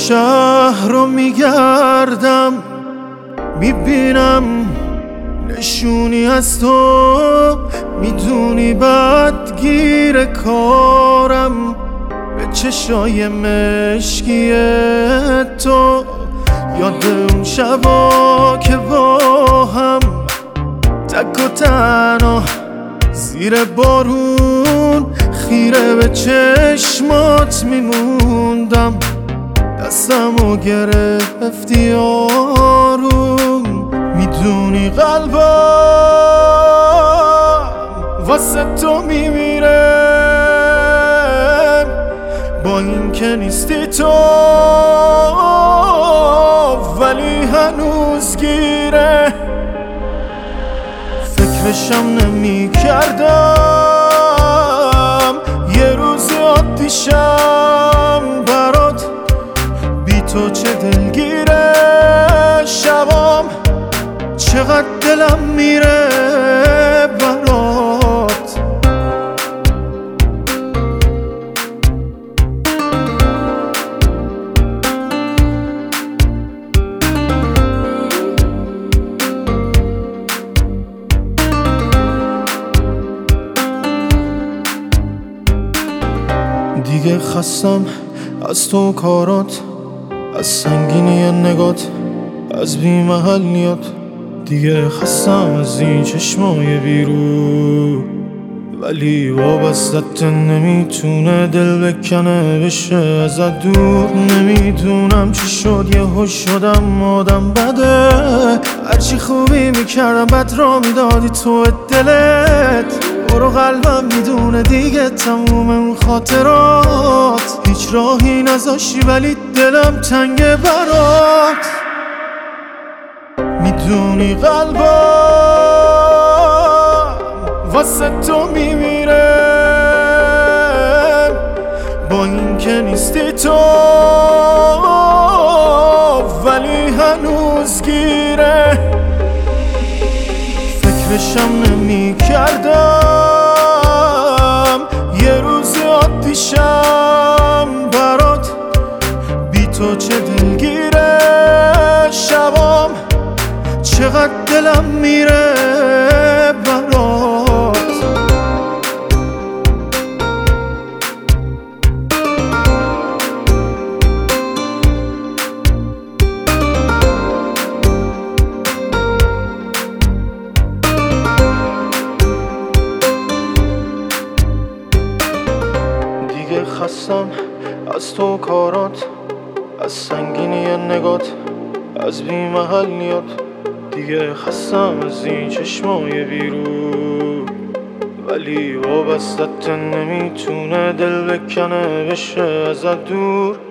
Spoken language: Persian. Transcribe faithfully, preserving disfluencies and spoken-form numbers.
شهر رو میگردم، میبینم نشونی از تو، میدونی بدگیر کارم به چشای مشکی تو. یاد اون شبا که با هم تک و تنها زیر بارون خیره به چشمات میموندم، دستمو گرفتی آروم. میدونی قلبم واسه تو میمیره، با این که نیستی تو ولی هنوز گیره. فکرشم نمی کردم یه روز عادیشم برات، بی تو چه دلگیره شبام، چقدر دلم میره برات. دیگه خستم از تو کارات، از سنگینی نگات، از بی محلیات. دیگه خستم از این چشمای بیرو، ولی وابستت نمیتونه دل بکنه بشه ازت دور. نمیدونم چی شد یهو شدم آدم بده، هرچی خوبی میکردم بد را میدادی تو دلت. برو قلبم میدونه دیگه تموم اون خاطرات، هیچ راهی نذاشی ولی دلم تنگه برات. میدونی قلبم واسه تو میمیره، با این که نیستی تو ولی هنوز گیره. فکرشم نمی کردم یه روز عادیشم برات، بی تو چه دلگیره شبام، چقدر دلم میره برات. دیگه خستم از تو کارات، از سنگینی نگات، از بی محلیات. دیگه خستم از این چشمای بیرو، ولی وابستت نمیتونه دل بکنه بشه ازت دور.